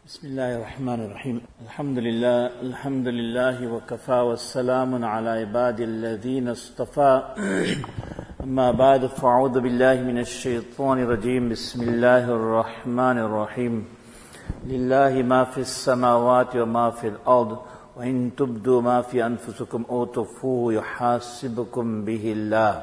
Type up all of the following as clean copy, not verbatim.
بسم الله الرحمن الرحيم الحمد لله وكفى والسلام على عباد الذين اصطفى أما بعد فأعوذ بالله من الشيطان الرجيم بسم الله الرحمن الرحيم لله ما في السماوات وما في الأرض وإن تبدوا ما في أنفسكم أو تخفوه يحاسبكم به الله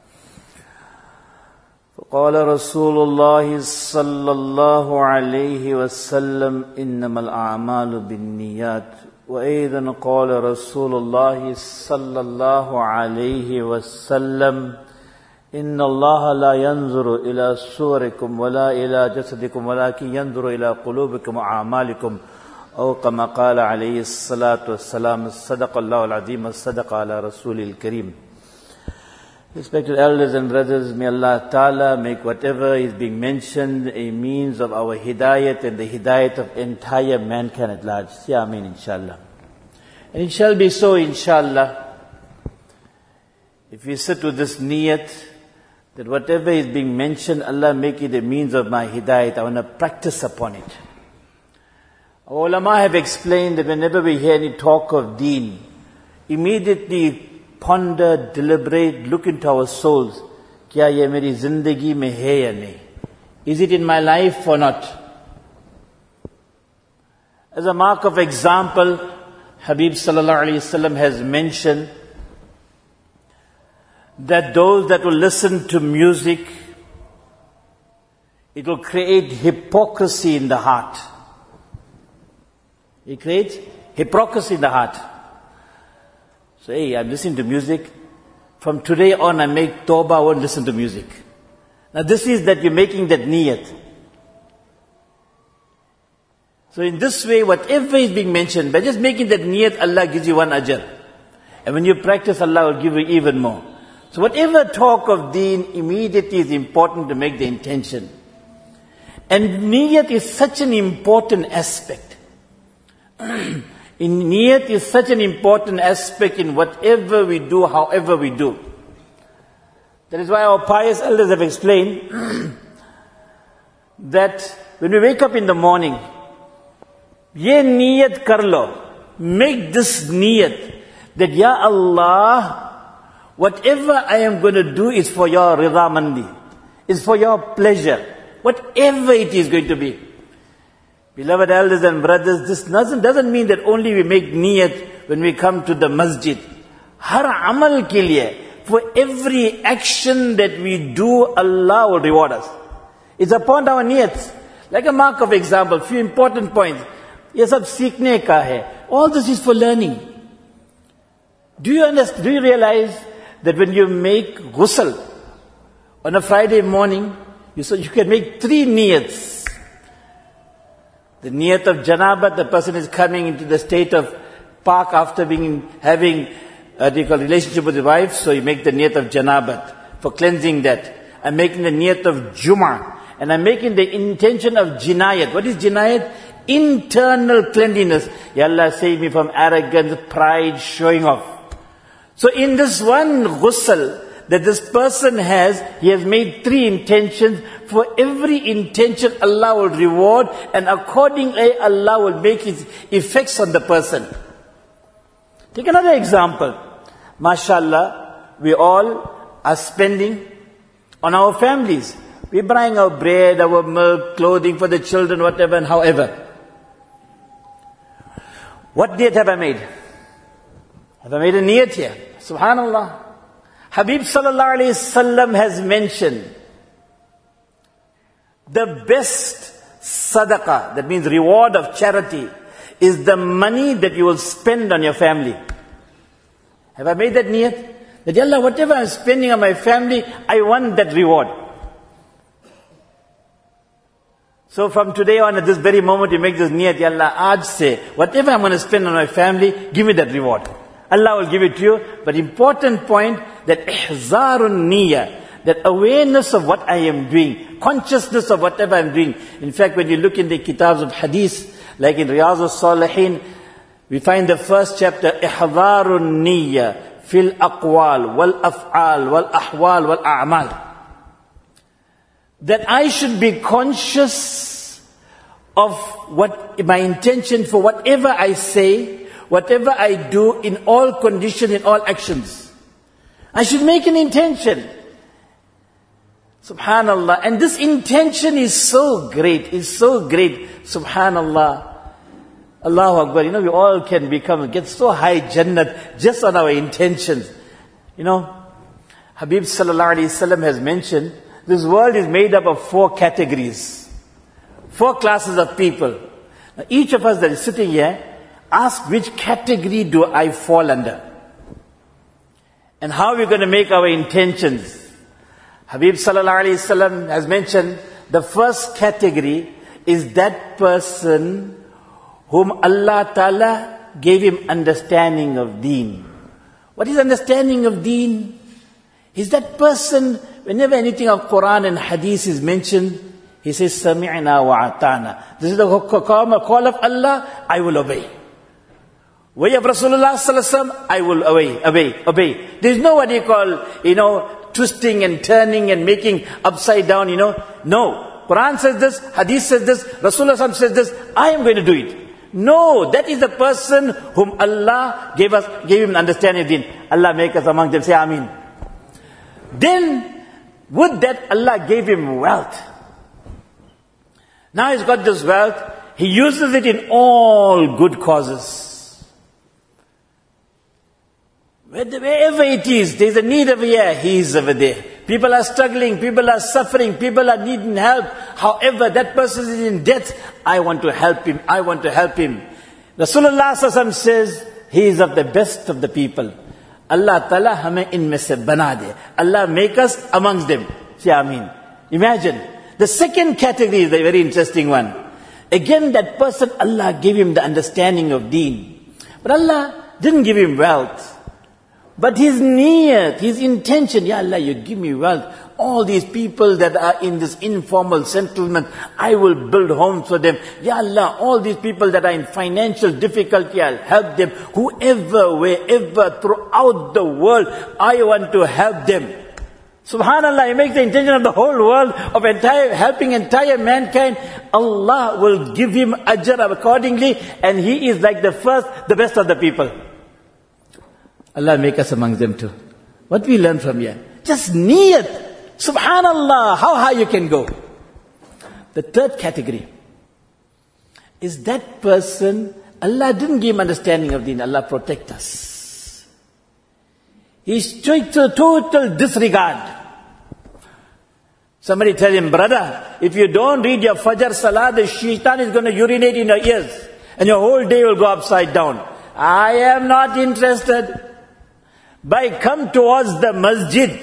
فقال رسول الله صلى الله عليه وسلم إنما الأعمال بالنيات وأيضا قال رسول الله صلى الله عليه وسلم إن الله لا ينظر إلى صوركم ولا إلى جسدكم ولكن ينظر إلى قلوبكم وأعمالكم أو كما قال عليه الصلاة والسلام صدق الله العظيم وصدق على رسول الكريم. Respected elders and brothers, may Allah Ta'ala make whatever is being mentioned a means of our hidayat and the hidayat of entire mankind at large. Say Ameen, inshallah. And it shall be so, inshallah, if we sit with this niyat, that whatever is being mentioned, Allah make it a means of my hidayat. I want to practice upon it. Our ulama have explained that whenever we hear any talk of deen, immediately ponder, deliberate, look into our souls. Kya ye meri zindagi mein hai ya nahi? Is it in my life or not? As a mark of example, Habib sallallahu alaihi wasallam has mentioned that those that will listen to music, it will create hypocrisy in the heart. It creates hypocrisy in the heart. So, hey, I'm listening to music. From today on, I make tawbah, I won't listen to music. Now, this is that you're making that niyat. So, in this way, whatever is being mentioned, by just making that niyat, Allah gives you one ajr. And when you practice, Allah will give you even more. So, whatever talk of deen, immediately is important to make the intention. And niyat is such an important aspect. Niyat is such an important aspect in whatever we do, however we do. That is why our pious elders have explained that when we wake up in the morning, ye niyat kar lo, make this niyat that Ya Allah, whatever I am going to do is for your rida mandi, is for your pleasure, whatever it is going to be. Beloved elders and brothers, this doesn't mean that only we make niyat when we come to the masjid. Har amal ke liye, for every action that we do, Allah will reward us. It's upon our niyats. Like a mark of example, few important points. Ye sab seekhne ka hai. All this is for learning. Do you realize that when you make ghusl on a Friday morning, you can make 3 niyats. The niyat of janabat, the person is coming into the state of pak after having relationship with his wife, so you make the niyat of janabat for cleansing that. I'm making the niyat of Jum'ah, and I'm making the intention of jinayat. What is jinayat? Internal cleanliness. Ya Allah, save me from arrogance, pride, showing off. So in this one ghusl that this person has, he has made 3 intentions. For every intention, Allah will reward, and accordingly, Allah will make His effects on the person. Take another example. MashaAllah, we all are spending on our families. We're buying our bread, our milk, clothing for the children, whatever and however. What niyat have I made? Have I made a niyat here? Subhanallah. Habib sallallahu alayhi wasallam has mentioned the best sadaqah, that means reward of charity, is the money that you will spend on your family. Have I made that niyat? That, Ya Allah, whatever I'm spending on my family, I want that reward. So from today on, at this very moment, you make this niyat, Ya Allah, aaj se, whatever I'm going to spend on my family, give me that reward. Allah will give it to you. But important point, that ihzarun niyyah, that awareness of what I am doing, consciousness of whatever I am doing. In fact, when you look in the kitabs of hadith, like in Riyaz al-Salihin, we find the first chapter, ihzarun niyyah fil aqwal wal af'al wal ahwal wal a'mal. That I should be conscious of what my intention for whatever I say, whatever I do, in all conditions, in all actions. I should make an intention. Subhanallah. And this intention is so great, Subhanallah. Allahu Akbar. We all can get so high Jannat just on our intentions. Habib Sallallahu Alaihi Wasallam has mentioned, this world is made up of 4 categories. 4 classes of people. Now, each of us that is sitting here, ask which category do I fall under? And how are we going to make our intentions? Habib Sallallahu Alaihi Wasallam has mentioned, the first category is that person whom Allah Ta'ala gave him understanding of deen. What is understanding of deen? Is that person, whenever anything of Quran and Hadith is mentioned, he says, Sami'na wa ata'na. This is the call of Allah, I will obey. Way of Rasulullah Sallallahu Alaihi Wasallam, I will obey. There is no what you call, twisting and turning and making upside down, No. Quran says this, Hadith says this, Rasulullah Sallallahu Alaihi Wasallam says this, I am going to do it. No, that is the person whom Allah gave him an understanding of deen. Allah make us among them, say Ameen. Then, with that, Allah gave him wealth. Now he's got this wealth, he uses it in all good causes. Wherever it is, there's a need over here, he is over there. People are struggling, people are suffering, people are needing help. However, that person is in debt, I want to help him. Rasulullah Sallallahu Alaihi Wasallam says, he is of the best of the people. Allah Ta'ala hame inme se bana de. Allah make us amongst them. Say Ameen. Imagine. The second category is a very interesting one. Again, that person, Allah gave him the understanding of deen. But Allah didn't give him wealth. But his niyat, his intention, Ya Allah, you give me wealth. All these people that are in this informal settlement, I will build homes for them. Ya Allah, all these people that are in financial difficulty, I'll help them. Whoever, wherever, throughout the world, I want to help them. Subhanallah, he makes the intention of the whole world, of helping entire mankind. Allah will give him ajr accordingly, and he is like the best of the people. Allah make us among them too. What we learn from here? Just niyat. Subhanallah, how high you can go. The third category is that person, Allah didn't give him understanding of deen, Allah protect us. He's total disregard. Somebody tell him, brother, if you don't read your Fajr Salah, the shaitan is going to urinate in your ears, and your whole day will go upside down. I am not interested. Come towards the masjid.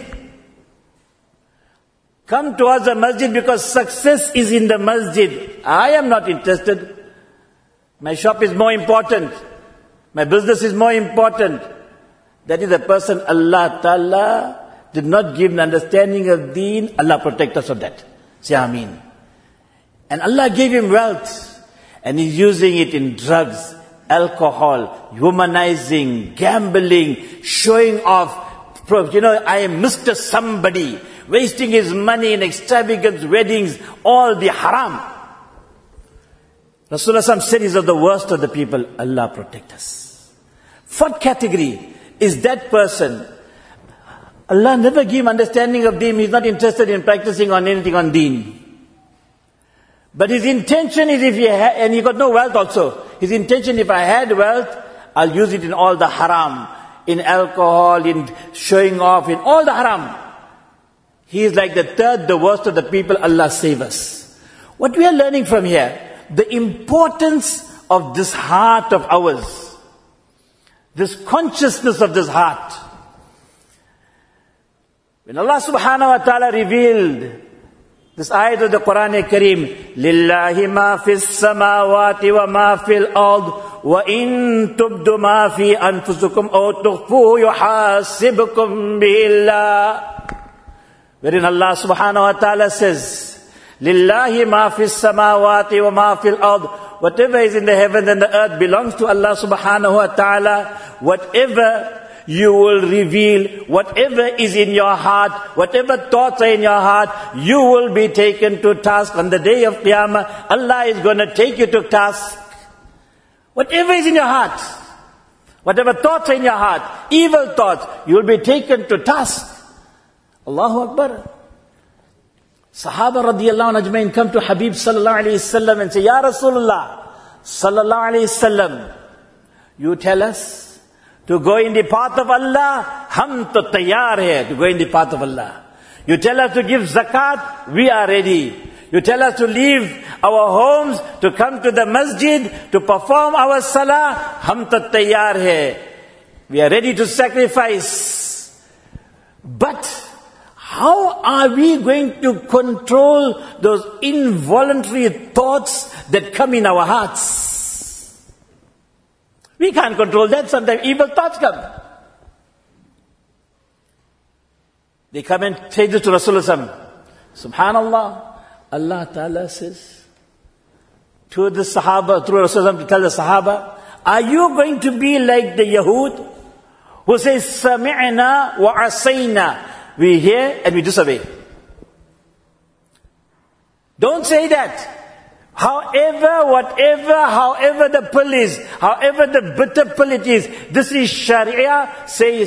Come towards the masjid because success is in the masjid. I am not interested. My shop is more important. My business is more important. That is the person Allah Ta'ala did not give an understanding of deen. Allah protect us from that. Say Ameen. And Allah gave him wealth. And he's using it in drugs, alcohol, humanizing, gambling, showing off. I am Mr. Somebody. Wasting his money in extravagant weddings, all the haram. Rasulullah said he's of the worst of the people. Allah protect us. Fourth category is that person. Allah never gave him understanding of deen. He's not interested in practicing on anything on deen. But his intention is and he got no wealth also. His intention, if I had wealth, I'll use it in all the haram. In alcohol, in showing off, in all the haram. He is like the worst of the people. Allah save us. What we are learning from here, the importance of this heart of ours, this consciousness of this heart. When Allah subhanahu wa ta'ala revealed this ayat of the Quran Kareem, Lillahi ma fis samawati wa ma fil ard, wa in tubdu ma fi anfusukum aw tukhfuhu yuhasibukum billah. Wherein Allah subhanahu wa ta'ala says, Lillahi ma fis samawati wa ma fil ard. Whatever is in the heaven and the earth belongs to Allah subhanahu wa ta'ala. Whatever you will reveal whatever is in your heart, whatever thoughts are in your heart, you will be taken to task on the day of Qiyamah. Allah is going to take you to task. Whatever is in your heart, whatever thoughts are in your heart, evil thoughts, you will be taken to task. Allahu Akbar. Sahaba radiyallahu anhu ajmain come to Habib sallallahu alayhi wasallam and say, Ya Rasulullah sallallahu alayhi wasallam, you tell us to go in the path of Allah, hum to tayyar hai to go in the path of Allah. You tell us to give zakat, we are ready. You tell us to leave our homes, to come to the masjid, to perform our salah, hum to tayyar hai. We are ready to sacrifice. But how are we going to control those involuntary thoughts that come in our hearts? We can't control that. Sometimes evil thoughts come. They come and say this to Rasulullah. Subhanallah. Allah Ta'ala says to the Sahaba, through Rasulullah to tell the Sahaba, are you going to be like the Yahud who says, Sami'na wa asayna? We hear and we disobey. Don't say that. However the pill is, however the bitter pill it is, this is Sharia. Say,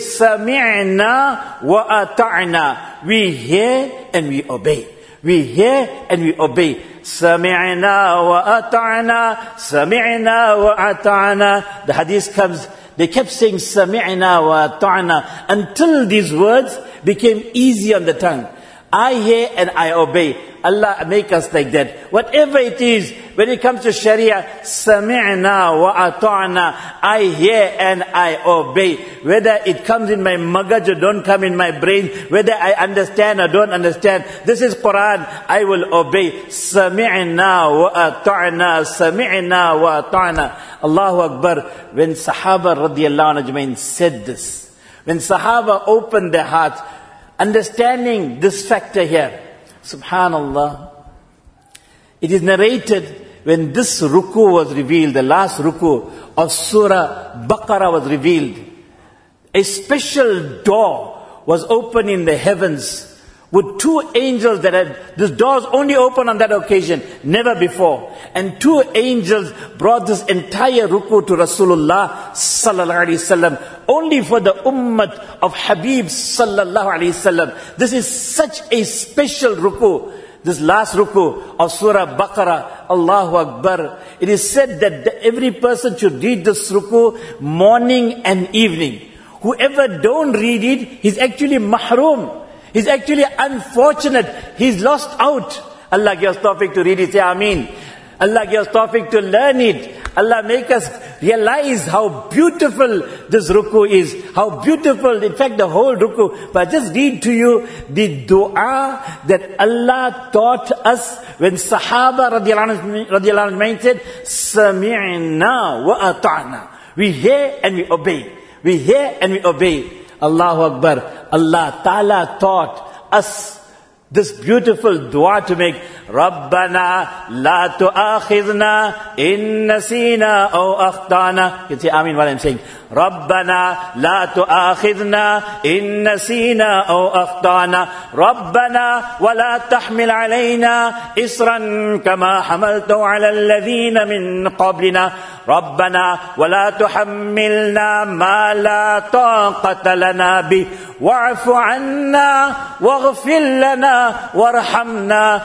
Sami'na wa ata'na. We hear and we obey. We hear and we obey. Sami'na wa ata'na. Sami'na wa ata'na. The hadith comes, they kept saying Sami'na wa ata'na until these words became easy on the tongue. I hear and I obey. Allah make us like that. Whatever it is, when it comes to Sharia, Sami'na wa ata'na. I hear and I obey. Whether it comes in my magaj or don't come in my brain, whether I understand or don't understand, this is Quran, I will obey. Sami'na wa ata'na. Sami'na wa ata'na. Allahu Akbar. When Sahaba radiyallahu anhu said this, when Sahaba opened their hearts, understanding this factor here, Subhanallah, it is narrated when this ruku was revealed, the last ruku of Surah Baqarah was revealed, a special door was opened in the heavens with two angels that had, this door was only open on that occasion, never before. And two angels brought this entire ruku to Rasulullah sallallahu alaihi wasallam, only for the ummah of Habib sallallahu alaihi wasallam. This is such a special ruku. This last ruku of Surah Baqarah, Allahu Akbar. It is said that every person should read this ruku morning and evening. Whoever don't read it, he's actually mahroom. He's actually unfortunate. He's lost out. Allah gives us tawfiq to read it. Say Ameen. Allah gives us tawfiq to learn it. Allah make us realize how beautiful this ruku is. How beautiful, in fact, the whole ruku. But I just read to you the dua that Allah taught us when Sahaba radiyallahu anhu said, Sami'na wa ata'na. We hear and we obey. We hear and we obey. Allahu Akbar. Allah Ta'ala taught us this beautiful dua to make. Rabbana la tu'akhidna in nasina aw akhtana. You can say Ameen while I'm saying. Rabbana la tu'akhidna in nasina aw akhtana. Rabbana wa la tahmil alayna isran kama hamaltu ala alladhina min qablina. ربنا ولا تحملنا ما لا طاقة لنا به واعف عنا واغفر لنا وارحمنا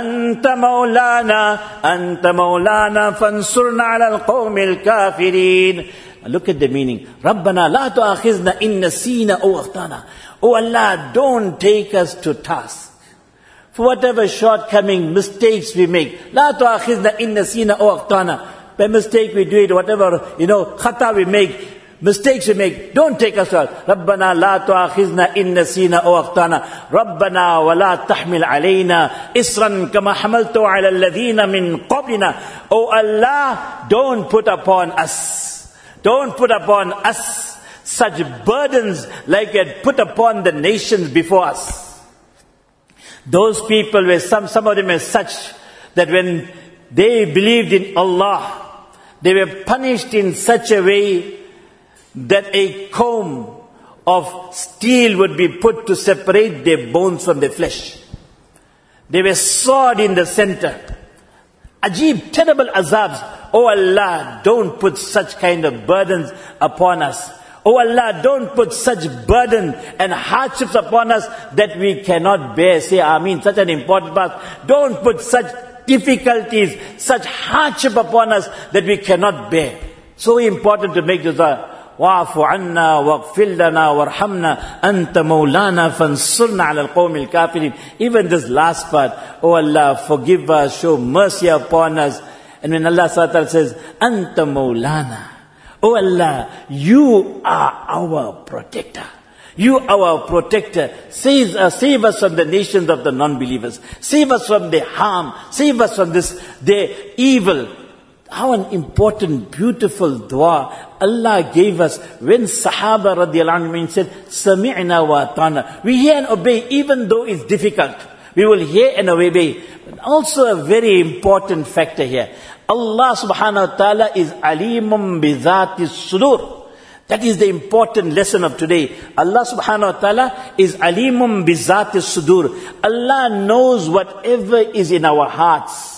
أنت مولانا فانصرنا على القوم الكافرين. Look at the meaning. ربنا لا تؤاخذنا إن نسينا أو أخطأنا. Oh Allah, don't take us to task for whatever shortcoming, mistakes we make. لا تؤاخذنا إن نسينا أو أخطأنا. By mistake we do it, whatever, khata we make, mistakes we make, don't take us out. رَبَّنَا لَا تُؤَاخِذْنَا إِن نَّسِينَا أَوْ أَخْطَأْنَا رَبَّنَا وَلَا تَحْمِلْ عَلَيْنَا إِصْرًا كَمَا حَمَلْتَ عَلَى الَّذِينَ مِن قَبْلِنَا. Oh Allah, don't put upon us such burdens like you had put upon the nations before us. Those people were, some of them were such that when they believed in Allah, they were punished in such a way that a comb of steel would be put to separate their bones from their flesh. They were sawed in the center. Ajib, terrible azabs. Oh Allah, don't put such kind of burdens upon us. Oh Allah, don't put such burden and hardships upon us that we cannot bear. Say Ameen, such an important part. Don't put such difficulties, such hardship upon us that we cannot bear. So important to make this dua. وَاعْفُ عَنَّا وَاغْفِرْ لَنَا وَارْحَمْنَا أَنْتَ مَوْلَانَا فَانْصُرْنَا عَلَى الْقَوْمِ الْكَافِرِينَ. Even this last part, oh Allah, forgive us, show mercy upon us. And when Allah SWT says, أَنْتَ مَوْلَانَا, oh Allah, you are our protector. You are our protector. Save us from the nations of the non-believers. Save us from their harm. Save us from their evil. How an important, beautiful dua Allah gave us when Sahaba radiallahu anhu said, Sami'na wa ata'na. We hear and obey even though it's difficult. We will hear and obey. But also a very important factor here. Allah subhanahu wa ta'ala is alimun bi dhati sudur. That is the important lesson of today. Allah subhanahu wa ta'ala is alimun bi dhati sudur. Allah knows whatever is in our hearts.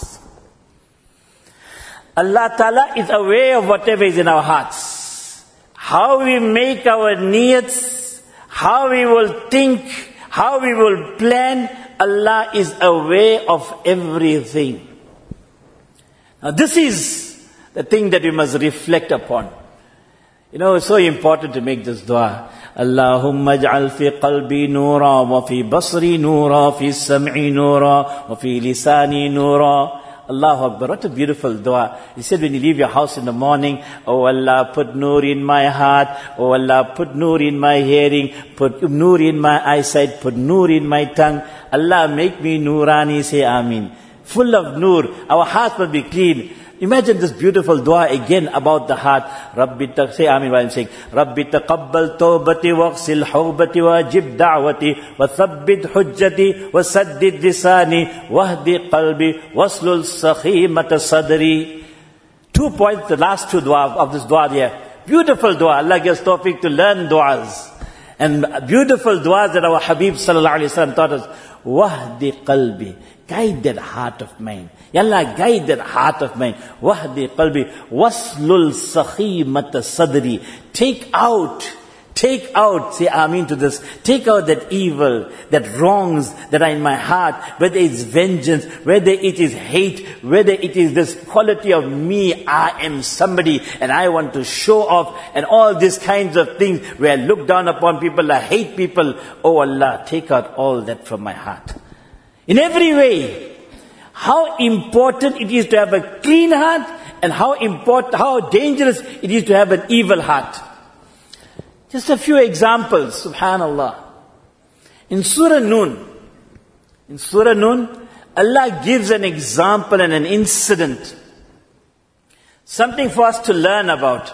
Allah Ta'ala is aware of whatever is in our hearts. How we make our niyats, how we will think, how we will plan, Allah is aware of everything. Now this is the thing that we must reflect upon. You know, it's so important to make this dua. Allahumma ij'al fi qalbi nura, wa fi basri nura, fi sam'i nura, wa fi lisani nura. Allahu Akbar, what a beautiful dua. He said when you leave your house in the morning, oh Allah, put nur in my heart. Oh Allah, put nur in my hearing. Put nur in my eyesight. Put nur in my tongue. Allah, make me nurani, say Ameen. Full of nur. Our hearts must be clean. Imagine this beautiful dua again about the heart. Say Ameen while I'm saying. Rabbi taqabbal tawbati waqsil hawbati wajib da'wati wa thabbit hujjati wa saddid lisani wahdi qalbi waslul sakhimata sadri. 2 points, the last 2 dua of this dua here. Beautiful dua. Allah gives tawfiq to learn duas. And beautiful duas that our Habib sallallahu alayhi wa sallam taught us. Wahdi qalbi. Guide that heart of mine. Ya Allah, guide that heart of mine. Wahdi qalbi. Waslul sakhimata sadri. Take out, say Ameen to this. Take out that evil, that wrongs that are in my heart. Whether it's vengeance, whether it is hate, whether it is this quality of me, I am somebody and I want to show off and all these kinds of things where I look down upon people, I hate people. Oh Allah, take out all that from my heart. In every way, how important it is to have a clean heart and how dangerous it is to have an evil heart. Just a few examples, subhanallah. In Surah Nun, Allah gives an example and an incident. Something for us to learn about.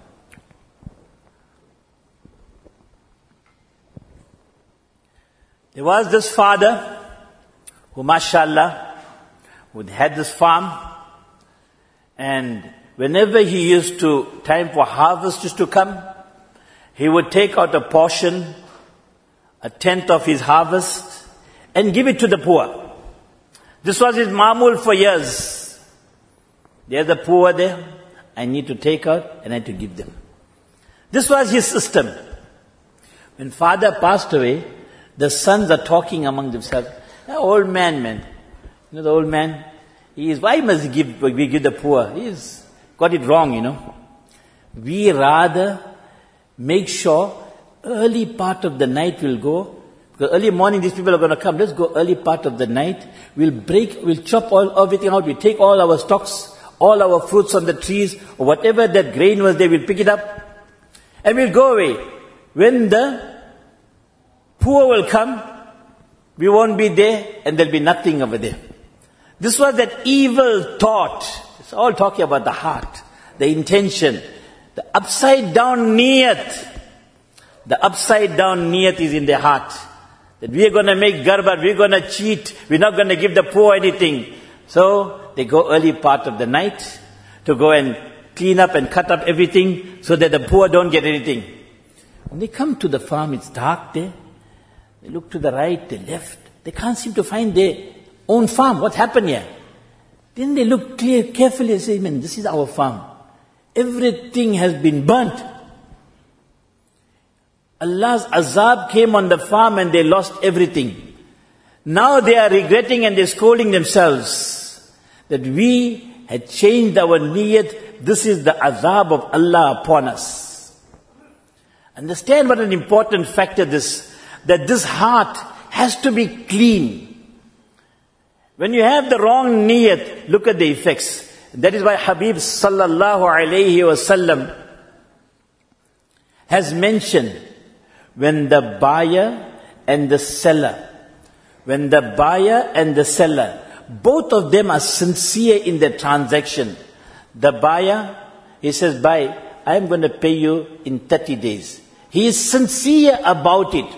There was this father who, mashallah, who had this farm, and whenever he used to, time for harvest used to come, he would take out a portion, 1/10 of his harvest, and give it to the poor. This was his mamul for years. There's the poor there, I need to take out and I need to give them. This was his system. When father passed away, the sons are talking among themselves. The old man. You know the old man? Why must we give the poor? He's got it wrong, We rather make sure early part of the night we'll go. Because early morning these people are going to come. Let's go early part of the night. We'll chop everything out. We'll take all our stocks, all our fruits on the trees, or whatever that grain was there, we'll pick it up. And we'll go away. When the poor will come, we won't be there and there'll be nothing over there. This was that evil thought. It's all talking about the heart, the intention, the upside down niyat. The upside down niyat is in their heart. That we are going to make garbar, we're going to cheat, we're not going to give the poor anything. So they go early part of the night to go and clean up and cut up everything so that the poor don't get anything. When they come to the farm, it's dark there. They look to the right, the left. They can't seem to find their own farm. What happened here? Then they look carefully and say, man, this is our farm. Everything has been burnt. Allah's azab came on the farm and they lost everything. Now they are regretting and they're scolding themselves that we had changed our niyat. This is the azab of Allah upon us. Understand what an important factor that this heart has to be clean. When you have the wrong niyat, look at the effects. That is why Habib sallallahu alayhi wasallam has mentioned, when the buyer and the seller, both of them are sincere in their transaction. The buyer, he says, buy, I am going to pay you in 30 days. He is sincere about it.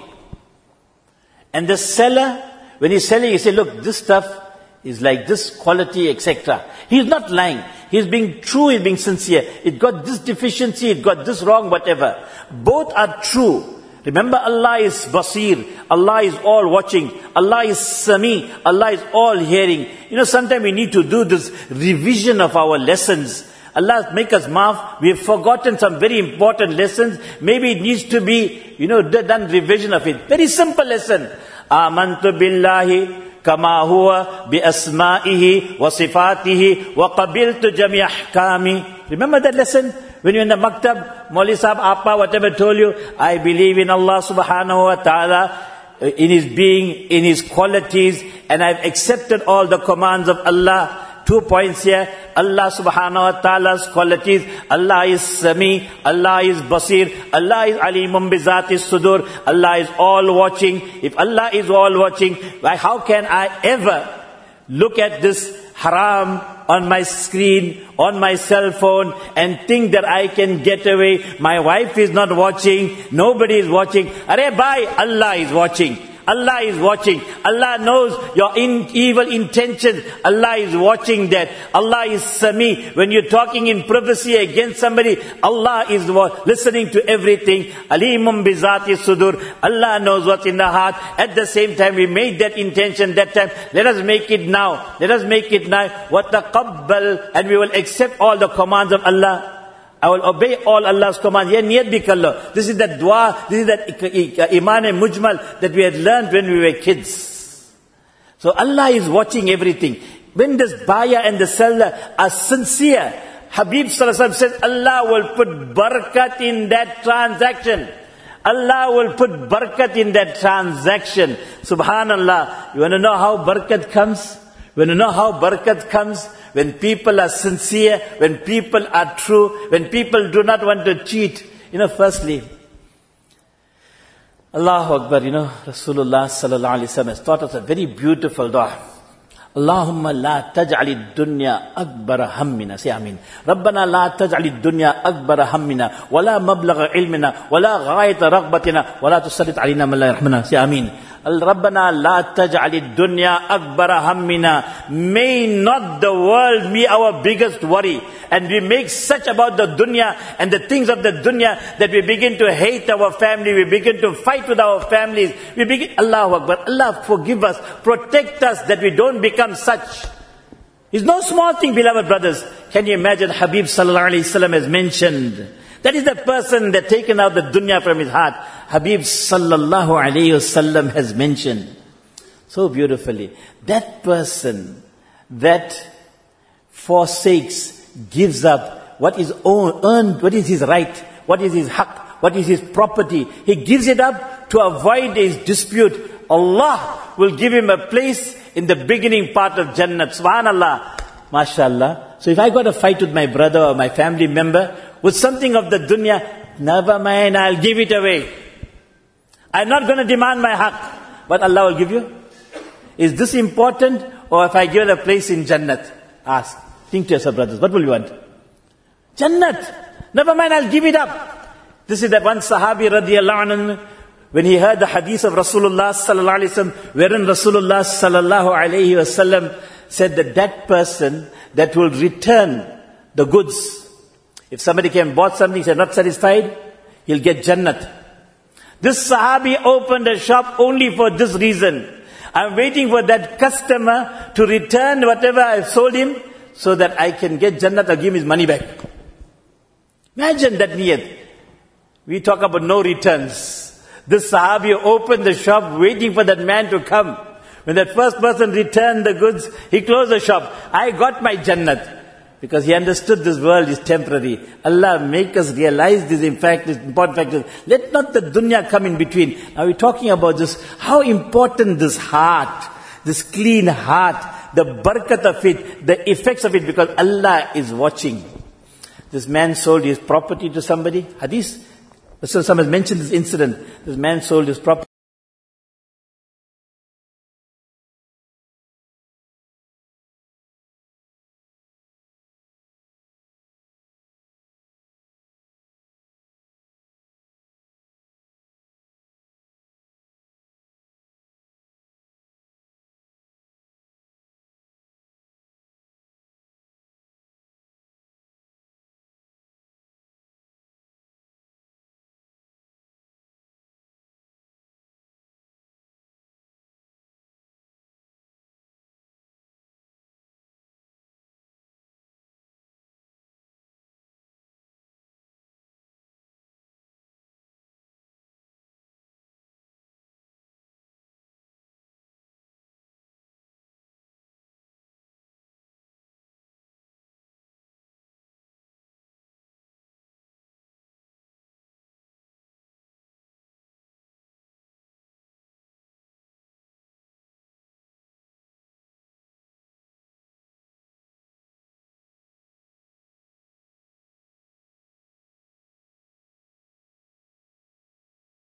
And the seller, when he's selling, he says, look, this stuff is like this quality, etc. He's not lying. He's being true, he's being sincere. It got this deficiency, it got this wrong, whatever. Both are true. Remember, Allah is Basir. Allah is all watching. Allah is Sami. Allah is all hearing. Sometimes we need to do this revision of our lessons. Allah make us maaf. We have forgotten some very important lessons. Maybe it needs to be, done revision of it. Very simple lesson. Amantu billahi kama huwa bi asma'ihi wa sifatihi wa qabiltu jami' ahkami. Remember that lesson? When you're in the maktab, Maulvi Sahib, Appa, whatever told you, I believe in Allah subhanahu wa ta'ala, in His being, in His qualities, and I've accepted all the commands of Allah. 2 points here. Allah subhanahu wa ta'ala's qualities. Allah is Sami. Allah is Basir. Allah is Alimun bizati sudur. Allah is all watching. If Allah is all watching, how can I ever look at this haram on my screen, on my cell phone, and think that I can get away? My wife is not watching. Nobody is watching. Arey bhai, Allah is watching. Allah is watching. Allah knows your evil intentions. Allah is watching that. Allah is Sami. When you're talking in privacy against somebody, Allah is listening to everything. Alimun bizati sudur. Allah knows what's in the heart. At the same time, we made that intention that time. Let us make it now. Let us make it now. وَتَقَبَّلْ, and we will accept all the commands of Allah. I will obey all Allah's commands. Yeah, niyat bhi kar lo. This is that dua, this is that iman-e-mujmal that we had learned when we were kids. So Allah is watching everything. When this buyer and the seller are sincere, Habib sallallahu alaihi wasallam says, Allah will put barakat in that transaction. Allah will put barakat in that transaction. Subhanallah. You want to know how barakat comes? You want to know how barakat comes? When people are sincere, when people are true, when people do not want to cheat. Firstly, Allahu Akbar, Rasulullah sallallahu alaihi wasallam has taught us a very beautiful dua. Allahumma la taj'ali dunya akbara hammina. Say Ameen. Rabbana la taj'ali dunya akbara hammina. Wala mablagha ilmina. Wala ghayata raghbatina. Wala tusallit alina man la yarhamna. Say Ameen. Rabbana la taj'ali dunya akbara hammina. May not the world be our biggest worry. And we make such about the dunya and the things of the dunya that we begin to hate our family, we begin to fight with our families. Allahu Akbar, Allah forgive us, protect us that we don't become such. It's no small thing, beloved brothers. Can you imagine Habib sallallahu alayhi wasallam has mentioned? That is the person that taken out the dunya from his heart. Habib sallallahu alayhi wasallam has mentioned so beautifully. That person that forsakes, gives up what is earned, what is his right, what is his haqq, what is his property. He gives it up to avoid his dispute. Allah will give him a place in the beginning part of Jannah. Subhanallah. MashaAllah. So if I got a fight with my brother or my family member with something of the dunya, never mind, I'll give it away. I'm not going to demand my haqq. But Allah will give you. Is this important? Or if I give it a place in Jannat? Ask. Think to yourself, brothers, what will you want? Jannat. Never mind, I'll give it up. This is that one Sahabi radiyallahu anhu, when he heard the hadith of Rasulullah sallallahu alayhi wasallam, wherein Rasulullah sallallahu alayhi wasallam said that person that will return the goods. If somebody came and bought something, he's not satisfied, he'll get Jannat. This Sahabi opened a shop only for this reason. I'm waiting for that customer to return whatever I've sold him so that I can get Jannat or give him his money back. Imagine that niyat. We talk about no returns. This Sahabi opened the shop waiting for that man to come. When that first person returned the goods, he closed the shop. I got my Jannat. Because he understood this world is temporary. Allah make us realize this important factors. Let not the dunya come in between. Now we're talking about this, how important this heart, this clean heart, the barakat of it, the effects of it, because Allah is watching. This man sold his property to somebody. Hadith. So someone has mentioned this incident. This man sold his property.